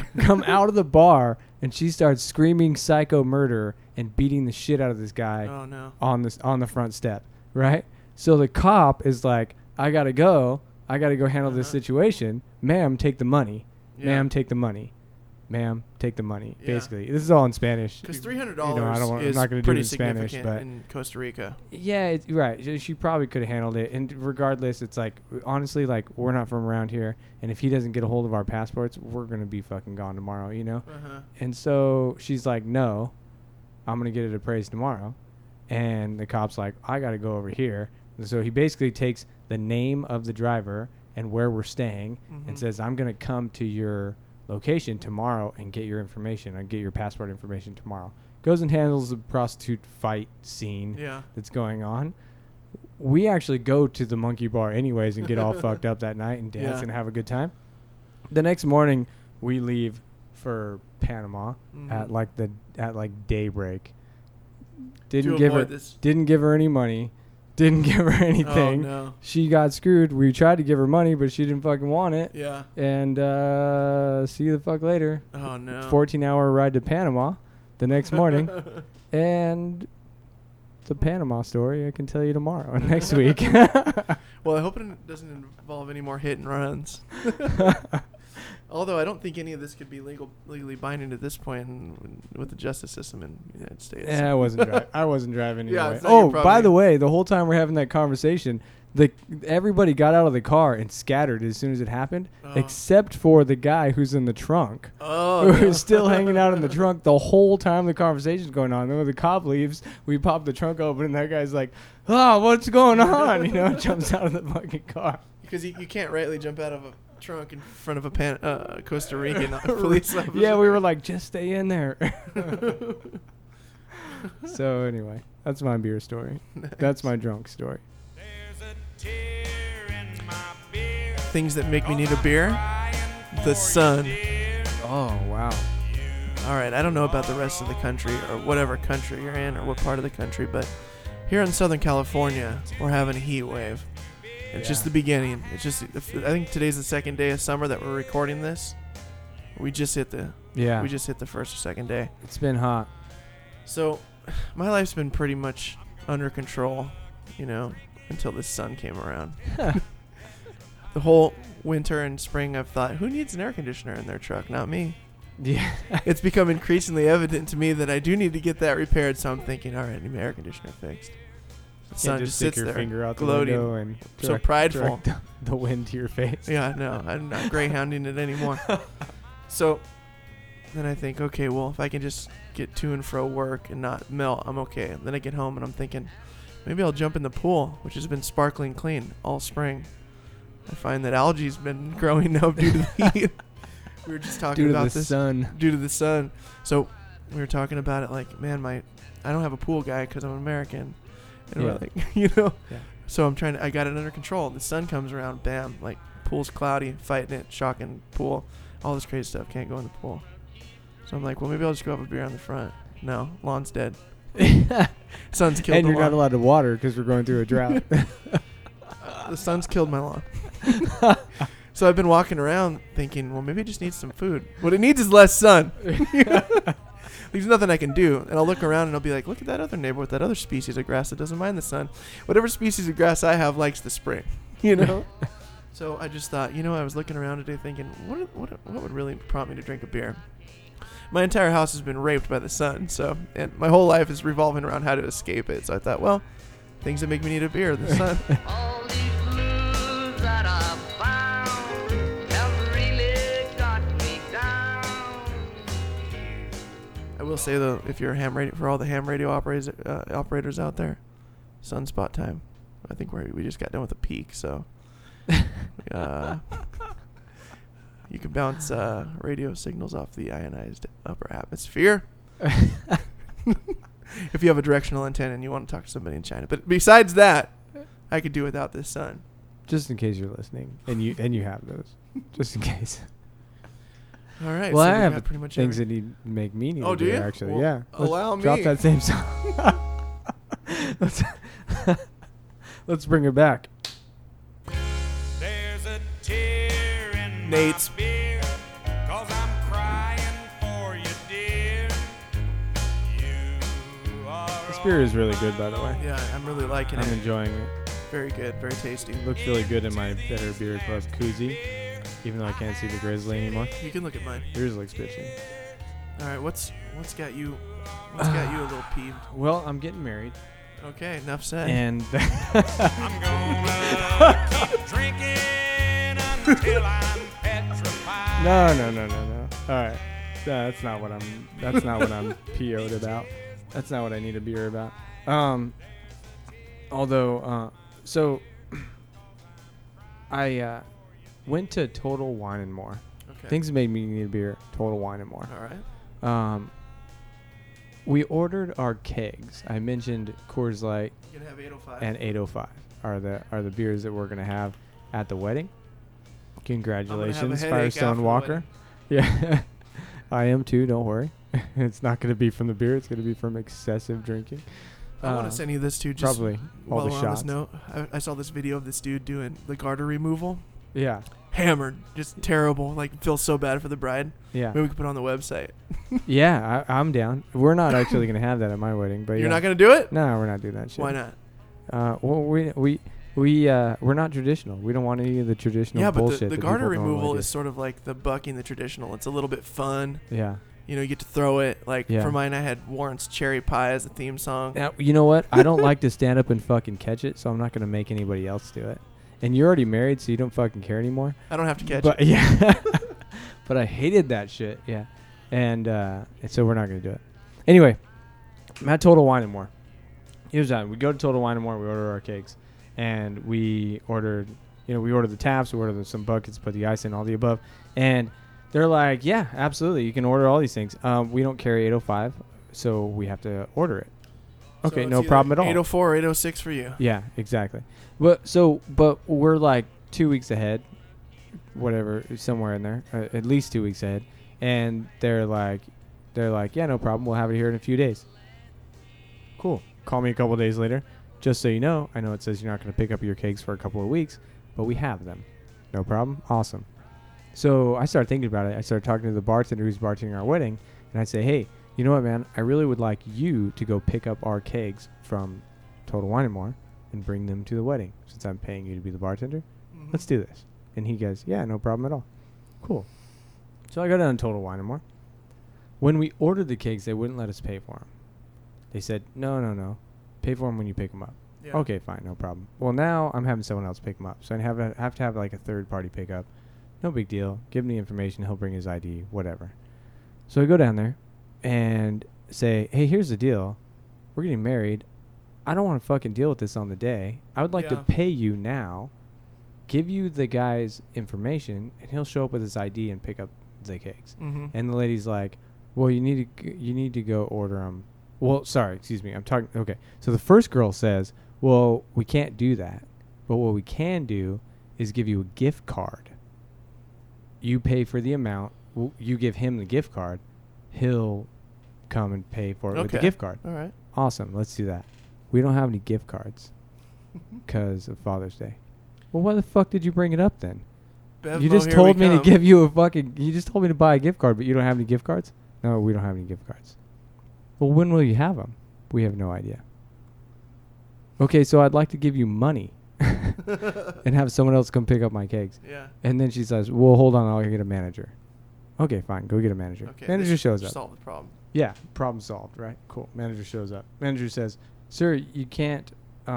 bar, and she starts screaming psycho murder and beating the shit out of this guy on the front step, right? So the cop is like, I got to go handle this situation. Ma'am, take the money. Ma'am, take the money. Ma'am, take the money. Basically, this is all in Spanish. Because $300 is not going to do it in Spanish, but in Costa Rica. Yeah, right. She probably could have handled it. And regardless, it's like, honestly, like, we're not from around here. And if he doesn't get a hold of our passports, we're going to be fucking gone tomorrow, And so she's like, no, I'm going to get it appraised tomorrow. And the cop's like, I got to go over here. And so he basically takes the name of the driver and where we're staying and says, I'm going to come to your location tomorrow and get your information. I'll get your passport information tomorrow. Goes and handles the prostitute fight scene that's going on. We actually go to the monkey bar anyways and get all fucked up that night and dance and have a good time. The next morning we leave for Panama at like daybreak. Didn't give her any money. Didn't give her anything. Oh, no. She got screwed. We tried to give her money, but she didn't fucking want it. Yeah. And see you the fuck later. Oh, no. 14-hour ride to Panama the next morning. And the Panama story I can tell you tomorrow, next week. Well, I hope it doesn't involve any more hit and runs. Although I don't think any of this could be legally binding at this point with the justice system in the United States. Yeah, I wasn't driving anyway. Yeah, by the way, the whole time we're having that conversation, everybody got out of the car and scattered as soon as it happened, except for the guy who's in the trunk, who was still hanging out in the trunk the whole time the conversation's going on. Then when the cop leaves, we pop the trunk open, and that guy's like, "Oh, what's going on?" Jumps out of the fucking car. Because you can't rightly jump out of a trunk in front of a Costa Rican police officer. Yeah, we were like, just stay in there. So anyway, that's my beer story. Nice. That's my drunk story. Things that make me need a beer. The sun. Oh, wow. All right, I don't know about the rest of the country or whatever country you're in or what part of the country, but here in Southern California, we're having a heat wave. It's just the beginning. I think today's the second day of summer that we're recording this. We just hit the first or second day. It's been hot. So my life's been pretty much under control, until the sun came around. The whole winter and spring I've thought, who needs an air conditioner in their truck? Not me. Yeah. It's become increasingly evident to me that I do need to get that repaired, so I'm thinking, all right, I need my air conditioner fixed. The sun just sits there, finger out gloating, the window and so prideful. The wind to your face. Yeah, no, I'm not greyhounding it anymore. So then I think, okay, well, if I can just get to and fro work and not melt, I'm okay. Then I get home and I'm thinking, maybe I'll jump in the pool, which has been sparkling clean all spring. I find that algae's been growing now due to the heat. We were just talking about this. Due to the sun. So we were talking about it like, man, I don't have a pool guy because I'm American. And we're like, So I'm I got it under control. The sun comes around, bam, like pool's cloudy, fighting it, shocking pool, all this crazy stuff. Can't go in the pool. So I'm like, well, maybe I'll just go have a beer on the front. No, lawn's dead. Sun's killed And the you're not lawn. allowed to water because we're going through a drought. The sun's killed my lawn. So I've been walking around thinking, well, maybe it just needs some food. What it needs is less sun. There's nothing I can do. And I'll look around and I'll be like, look at that other neighbor with that other species of grass that doesn't mind the sun. Whatever species of grass I have likes the spring, you know? So I just thought, I was looking around today thinking, what would really prompt me to drink a beer? My entire house has been raped by the sun, and my whole life is revolving around how to escape it. So I thought, well, things that make me need a beer, the sun. All these blues that I found have really got me down. I will say though, if you're a ham radio, for all the ham radio operators out there, sunspot time. I think we just got done with a peak, so you can bounce radio signals off the ionized upper atmosphere. If you have a directional antenna and you want to talk to somebody in China. But besides that, I could do without this sun. Just in case you're listening, and you have those, just in case. All right. Well, so I we've have got pretty much things every- that make me need Oh, a do beer, you? actually. Well, Yeah. allow Drop me. that same song. Let's bring it back. There's a tear in Nate's. my beer, 'cause I'm crying for you, dear. You are This beer is really good, by the way. Yeah, I'm really liking I'm it. enjoying it. Very good. Very tasty. Looks really good in my Better Beer Club koozie, even though I can't see the grizzly anymore. You can look at mine. Yours looks bitchy. All right. What's got you? What's got you a little peeved? Well, I'm getting married, Okay. Enough said. and I'm gonna keep drinking until I'm petrified. no. All right, that's not what I'm PO'd about. That's not what I need a beer about. Although, so I went to Total Wine and More. Okay. Things that made me need a beer. Total Wine and More. All right. We ordered our kegs. I mentioned Coors Light You can have 805. and 805 are the beers that we're gonna have at the wedding. Congratulations, headache after Firestone the Walker. Yeah, I am too. Don't worry. It's not gonna be from the beer. It's gonna be from excessive drinking. I want to send you this too. Just Probably all while the we're on this shots. note, I saw this video of this dude doing the garter removal. Yeah, Hammered, just terrible. Like, feel so bad for the bride. yeah, Maybe we could put it on the website. yeah. I'm down. We're not actually gonna have that at my wedding, but You're yeah. not gonna do it? No, we're not doing that shit. Why not? Well, we're not traditional. We don't want any of the traditional Yeah, but bullshit. the that garter people normally removal do. is sort of like the bucking the traditional. It's a little bit fun. Yeah. You get to throw it. Like, Yeah. for mine, I had Warrant's Cherry Pie as the theme song. Now, you know what? I don't like to stand up and fucking catch it, so I'm not gonna make anybody else do it. And you're already married, so you don't fucking care anymore. I don't have to catch But it. yeah, but I hated that shit. Yeah, and so we're not gonna do it. Anyway, I'm at Total Wine and More. Here's that: we go to Total Wine and More. We order our cakes, and we ordered. We ordered the taps. We ordered some buckets, put the ice in, all the above, and they're like, "Yeah, absolutely, you can order all these things. We don't carry 805, so we have to order it." Okay, So it's no either problem at all. 804 or 806 for you. Yeah, exactly. But we're like 2 weeks ahead, whatever, somewhere in there, at least 2 weeks ahead, and they're like, yeah, no problem. We'll have it here in a few days. Cool. Call me a couple days later. Just so you know, I know it says you're not going to pick up your cakes for a couple of weeks, but we have them. No problem. Awesome. So I started thinking about it. I started talking to the bartender who's bartending our wedding, and I say, hey, you know what, man? I really would like you to go pick up our kegs from Total Wine and More and bring them to the wedding. Since I'm paying you to be the bartender, let's do this. And he goes, yeah, no problem at all. Cool. So I go down to Total Wine and More. When we ordered the kegs, they wouldn't let us pay for them. They said, no. Pay for them when you pick them up. Yeah. Okay, fine, no problem. Well, now I'm having someone else pick them up. So I have to have like a third party pick up. No big deal. Give him the information. He'll bring his ID, whatever. So I go down there and say, hey, here's the deal. We're getting married. I don't want to fucking deal with this on the day. I would like to Yeah. pay you now, give you the guy's information, and he'll show up with his ID and pick up the cakes. Mm-hmm. And the lady's like, well, you need to go order them. Well, sorry, excuse me. I'm talking. Okay. So the first girl says, well, we can't do that. But what we can do is give you a gift card. You pay for the amount. You give him the gift card. He'll come and pay for it with the gift card. All right. Awesome. Let's do that. We don't have any gift cards because of Father's Day. Well, why the fuck did you bring it up then? Bevmo, You just here told we me to come. give you a fucking... You just told me to buy a gift card, but you don't have any gift cards? No, we don't have any gift cards. Well, when will you have them? We have no idea. Okay, so I'd like to give you money and have someone else come pick up my cakes. Yeah. And then she says, well, hold on, I'll get a manager. Okay, fine, go get a manager. Okay. Manager this shows up. Solve the problem. Yeah, problem solved, right? Cool. Manager shows up. Manager says, sir, you can't...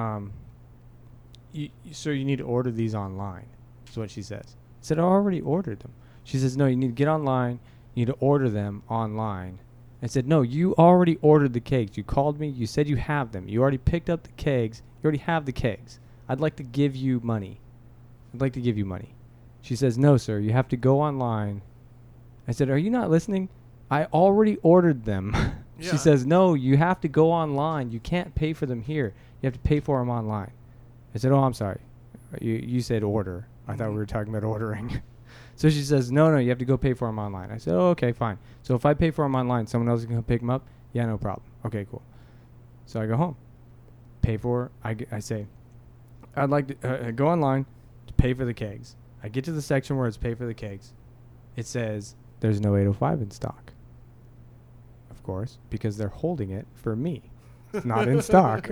Sir, you need to order these online. That's what she says. I said, I already ordered them. She says, no, you need to get online. You need to order them online. I said, no, you already ordered the kegs. You called me. You said you have them. You already picked up the kegs. You already have the kegs. I'd like to give you money. I'd like to give you money. She says, no, sir, you have to go online. I said, are you not listening? I already ordered them. Yeah. She says, no, you have to go online. You can't pay for them here. You have to pay for them online. I said, oh, I'm sorry. You said order. I thought we were talking about ordering. So she says, no, you have to go pay for them online. I said, oh, okay, fine. So if I pay for them online, someone else can come pick them up? Yeah, no problem. Okay, cool. So I go home. Pay for, I say, I'd like to go online to pay for the kegs. I get to the section where it's pay for the kegs. It says there's no 805 in stock. Of course, because they're holding it for me. It's not in stock.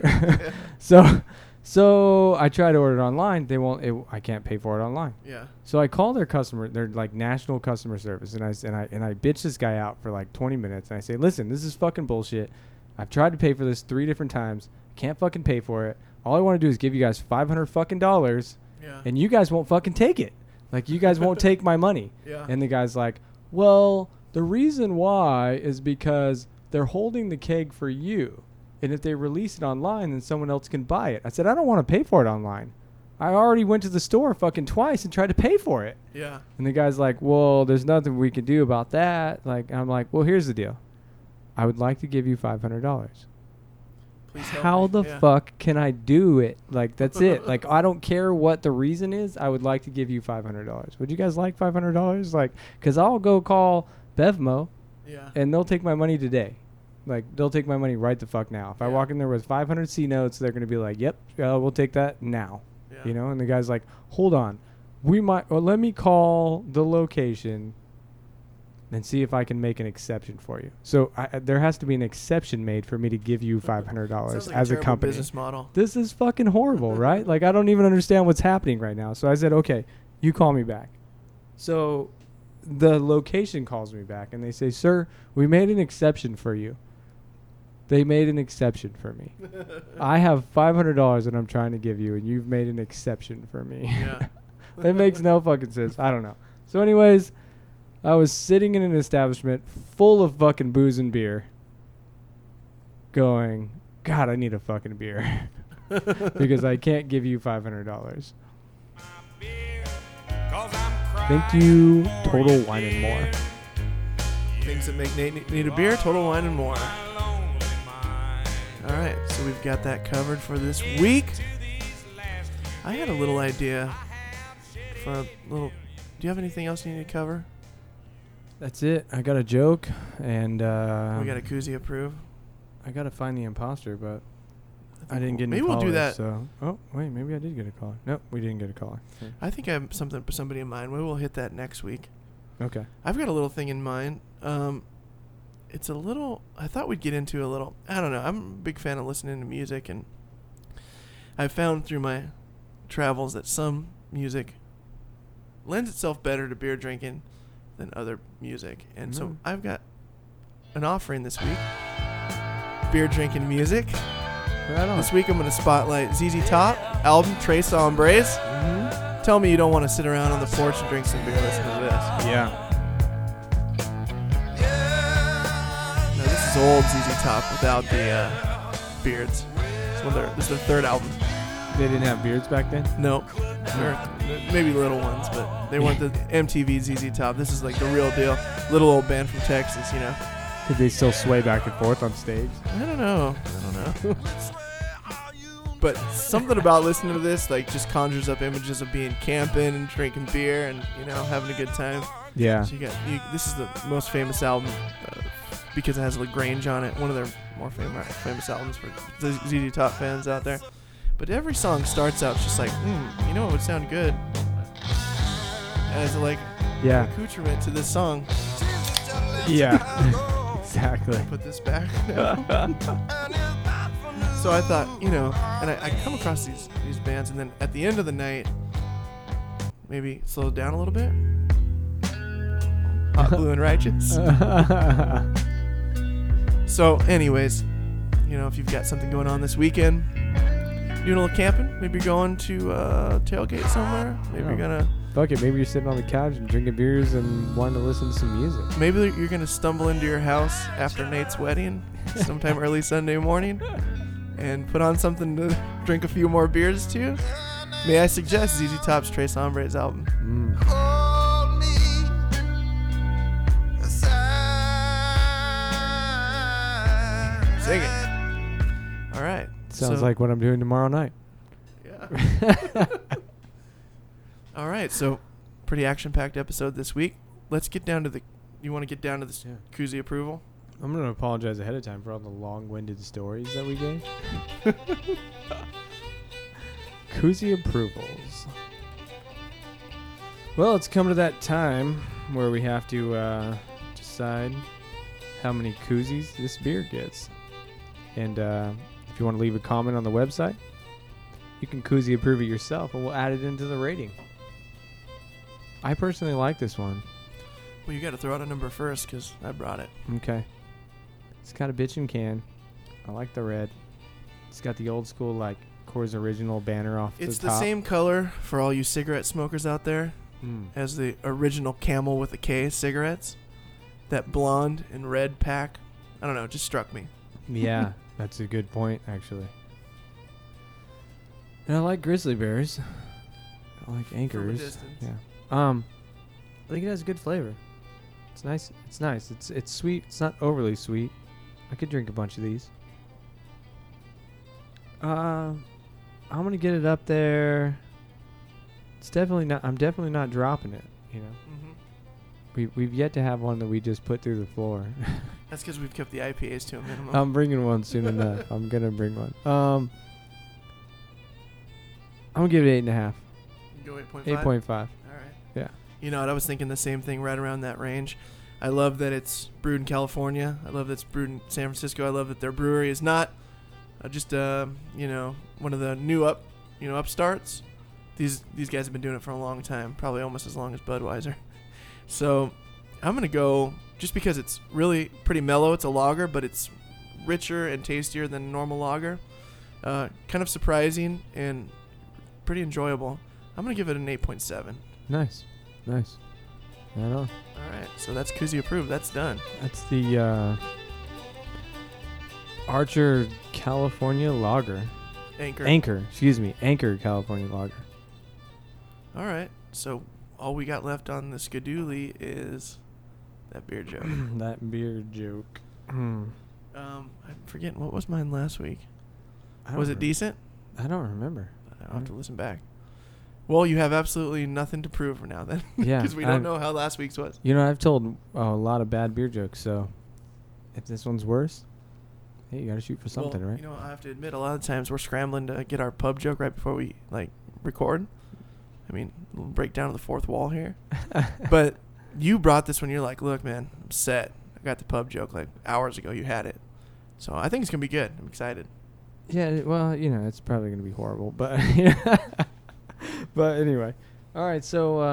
So I try to order it online. They won't. I can't pay for it online. Yeah. So I call their customer. They're like national customer service, and I bitch this guy out for like 20 minutes. And I say, listen, this is fucking bullshit. I've tried to pay for this 3 different times. Can't fucking pay for it. All I want to do is give you guys $500 fucking dollars, Yeah. and you guys won't fucking take it. Like, you guys won't take my money. Yeah. And the guy's like, well, the reason why is because they're holding the keg for you. And if they release it online, then someone else can buy it. I said, I don't want to pay for it online. I already went to the store fucking twice and tried to pay for it. Yeah. And the guy's like, well, there's nothing we can do about that. Like, I'm like, well, here's the deal. I would like to give you $500. Please help How me. the Yeah. fuck can I do it? Like, that's it. Like, I don't care what the reason is. I would like to give you $500. Would you guys like $500? Like, because I'll go call Bevmo, Yeah. and they'll take my money today. Like, they'll take my money right the fuck now. If I Yeah. walk in there with 500 C notes, they're going to be like, yep, we'll take that now. Yeah. You know? And the guy's like, hold on. Let me call the location and see if I can make an exception for you. So there has to be an exception made for me to give you $500 Sounds like as a terrible company. business model. This is fucking horrible, right? Like, I don't even understand what's happening right now. So I said, okay, you call me back. So the location calls me back, and they say, sir, we made an exception for you. They made an exception for me. I have $500 that I'm trying to give you, and you've made an exception for me. Yeah. That makes no fucking sense. I don't know. So anyways, I was sitting in an establishment full of fucking booze and beer going, God, I need a fucking beer. Because I can't give you $500. Thank you, Total Wine and More. Things that make Nate need a beer, Total Wine and More. All right, so we've got that covered for this week. I had a little idea for a little... Do you have anything else you need to cover? That's it. I got a joke, and We got a koozie approve. I got to find the imposter, but I didn't get any Maybe we'll do callers, that. So. Oh, wait, maybe I did get a caller. Nope, we didn't get a caller. I think I have somebody in mind. Maybe we'll hit that next week. Okay. I've got a little thing in mind. It's a little... I thought we'd get into a little... I don't know. I'm a big fan of listening to music, and I've found through my travels that some music lends itself better to beer drinking than other music. And so I've got an offering this week. Beer drinking music. Right on. This week I'm going to spotlight ZZ Top, album Tres Hombres. Mm-hmm. Tell me you don't want to sit around on the porch and drink some beer listening to this. Yeah. No, this is old ZZ Top without the beards. This is their third album. They didn't have beards back then? Nope. They're maybe little ones, but they weren't the MTV ZZ Top. This is like the real deal. Little old band from Texas, you know. Could they still sway back and forth on stage? I don't know. But something about listening to this like just conjures up images of being camping and drinking beer and having a good time. Yeah. So this is the most famous album because it has LaGrange on it. One of their more famous albums for the ZZ Top fans out there. But every song starts out just like, you know what would sound good as like Yeah. accoutrement to this song. Yeah. Exactly. Put this back. So I thought, and I come across these bands, and then at the end of the night, maybe slow it down a little bit. Hot Blue and Righteous. So, anyways, if you've got something going on this weekend, doing a little camping, maybe you're going to tailgate somewhere. Maybe you're gonna. Fuck it. Maybe you're sitting on the couch and drinking beers and wanting to listen to some music. Maybe you're gonna stumble into your house after Nate's wedding, sometime early Sunday morning, and put on something to drink a few more beers to. May I suggest ZZ Top's Tres Hombres album? Hold me aside. Sing it. All right. Sounds So- like what I'm doing tomorrow night. Yeah. All right. So, pretty action-packed episode this week. Let's get down to the. You want to get down to this Yeah. koozie approval? I'm going to apologize ahead of time for all the long-winded stories that we gave. Koozie approvals. Well, it's come to that time where we have to decide how many koozies this beer gets. And if you want to leave a comment on the website, you can koozie approve it yourself, and we'll add it into the rating. I personally like this one. Well, you got to throw out a number first because I brought it. Okay. It's got a bitchin' can. I like the red. It's got the old school, like, Coors Original banner off It's the the top. same color for all you cigarette smokers out there as the original Camel with a K cigarettes. That blonde and red pack. I don't know. It just struck me. Yeah, that's a good point, actually. And I like grizzly bears. I like anchors. distance. Yeah. I think it has a good flavor. It's nice. It's nice. It's sweet. It's not overly sweet. I could drink a bunch of these. I'm gonna get it up there. It's definitely not. I'm definitely not dropping it. Mm-hmm. We've yet to have one that we just put through the floor. That's because we've kept the IPAs to a minimum. I'm bringing one soon enough. I'm gonna bring one. I'm gonna give it 8.5. Go 8.5. 8.5. All right. Yeah. I was thinking the same thing right around that range. I love that it's brewed in California. I love that it's brewed in San Francisco. I love that their brewery is not just one of the new upstarts. These guys have been doing it for a long time, probably almost as long as Budweiser. So I'm gonna go just because it's really pretty mellow. It's a lager, but it's richer and tastier than a normal lager. Kind of surprising and pretty enjoyable. I'm gonna give it an 8.7. Nice. Right on. All right, so that's Koozie approved. That's done. That's the Archer California Lager. Anchor. Anchor California Lager. All right, so all we got left on the Skadooly is that beer joke. That beer joke. I'm forgetting, what was mine last week? I Was don't it decent? I don't remember. I'll have to listen back. Well, you have absolutely nothing to prove for now then. Yeah, Because we don't know how last week's was. I've told a lot of bad beer jokes, so if this one's worse, hey, you gotta shoot for something, well, right? I have to admit, a lot of times we're scrambling to get our pub joke right before we record. I mean, we'll break down the fourth wall here. But you brought this one. You're like, look, man, I'm set. I got the pub joke hours ago. You had it. So I think it's going to be good. I'm excited. Yeah, well, it's probably gonna be horrible, but but anyway. All right, so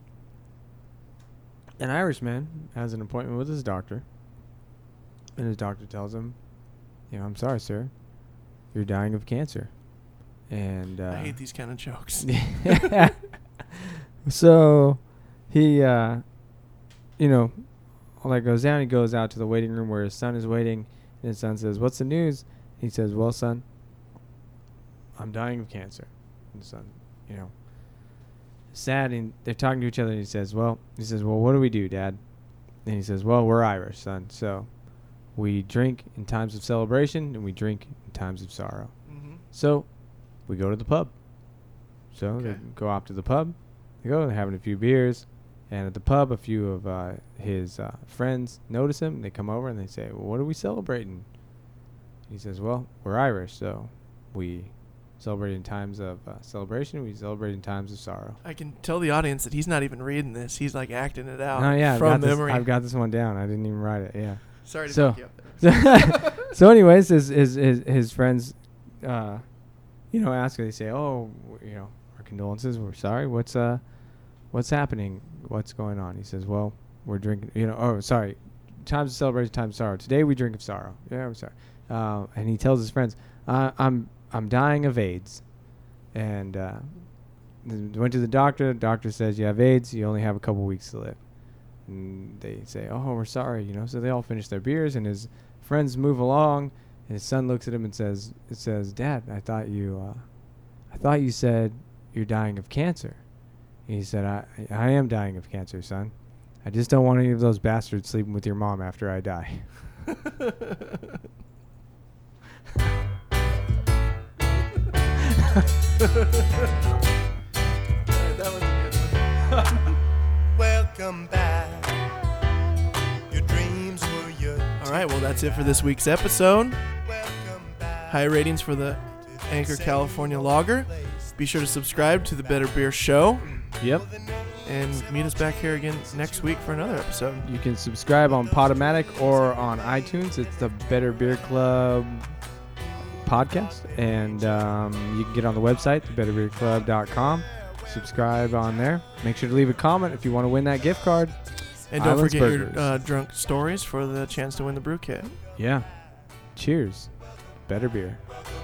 an Irishman has an appointment with his doctor, and his doctor tells him, I'm sorry, sir, you're dying of cancer. And I hate these kind of jokes. So he all that goes down. He goes out to the waiting room where his son is waiting, and his son says, "What's the news?" He says, "Well, son, I'm dying of cancer." And the son, sad, and they're talking to each other, and he says, well, what do we do, Dad? And he says, well, we're Irish, son, so we drink in times of celebration, and we drink in times of sorrow. Mm-hmm. So we go to the pub. So they Okay. go off to the pub. They go, they're having a few beers. And at the pub, a few of his friends notice him. They come over and they say, well, what are we celebrating? He says, well, we're Irish, so we celebrate in times of celebration. We celebrate in times of sorrow. I can tell the audience that he's not even reading this. He's like acting it out No, yeah, from memory. I've got this one down. I didn't even write it, yeah. Sorry to So- pick you up there. So anyways, his friends, ask her. They say, "Oh, our condolences. We're sorry. What's happening? What's going on?" He says, "Well, we're drinking. Times of celebration, times of sorrow. Today we drink of sorrow. Yeah, I'm sorry." And he tells his friends, "I'm dying of AIDS," and went to the doctor. The doctor says, "You have AIDS. You only have a couple weeks to live." And they say, "Oh, we're sorry," So they all finish their beers, and his friends move along. And his son looks at him and says, "Dad, I thought you said you're dying of cancer." And he said, I am dying of cancer, son. I just don't want any of those bastards sleeping with your mom after I die." That was a good one. Welcome back. Your dreams were your. All right, well, that's it for this week's episode. Welcome back. High ratings for the Anchor California Lager. Be sure to subscribe to the Better Beer Show Yep. and meet us back here again next week for another episode. You can subscribe on Podomatic or on iTunes. It's the Better Beer Club podcast. And you can get on the website, thebetterbeerclub.com. Subscribe on there. Make sure to leave a comment if you want to win that gift card. And don't Islands forget your Burgers. drunk stories for the chance to win the brew kit. Yeah. Cheers. Better beer. Welcome